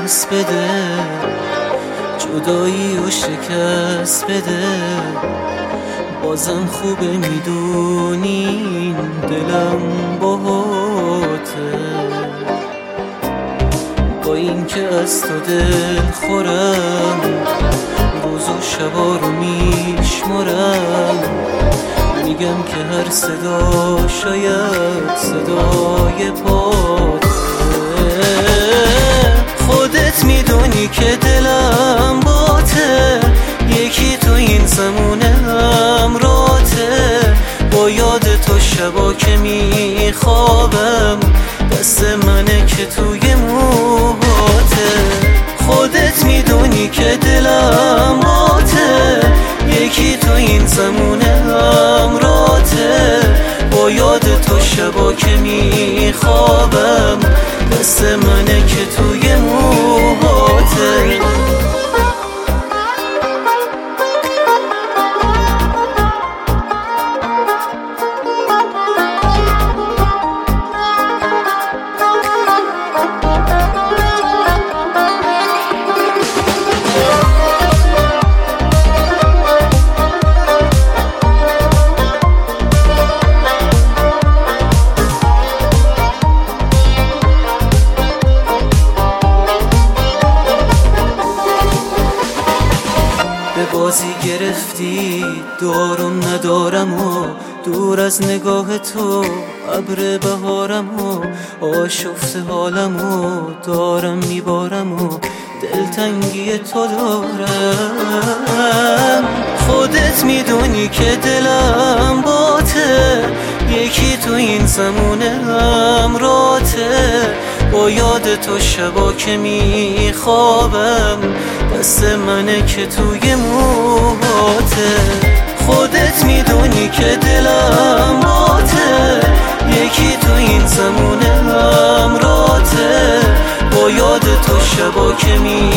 دست بده، جدایی و شکست بده. بازم خوبه میدونین دلم باهاته، با این که از تو دل خورم، روز و شبا رو میشمارم. میگم که هر صدا شاید صدای پاته. خودت میدونی که دلم باته، یکی تو این زمونه همراته. با یاد تو شبا که میخوابم، دست منه که توی موهاته. خودت میدونی که دلم باته، یکی تو این زمونه همراته. با یاد تو شبا که میخوابم، دست منه که توی موهاته. بازی گرفتی دارم ندارم و دور از نگاه تو ابر بهارم و آشفته حالم و دارم میبارم و دلتنگی تو دارم. خودت میدونی که دلم باته، یکی تو این زمونه همراته. با یاد تو شبا که میخوابم، دست منه که توی موهاته. خودت میدونی که دلم باته، یکی تو این زمونه همراته. با یاد تو شبا که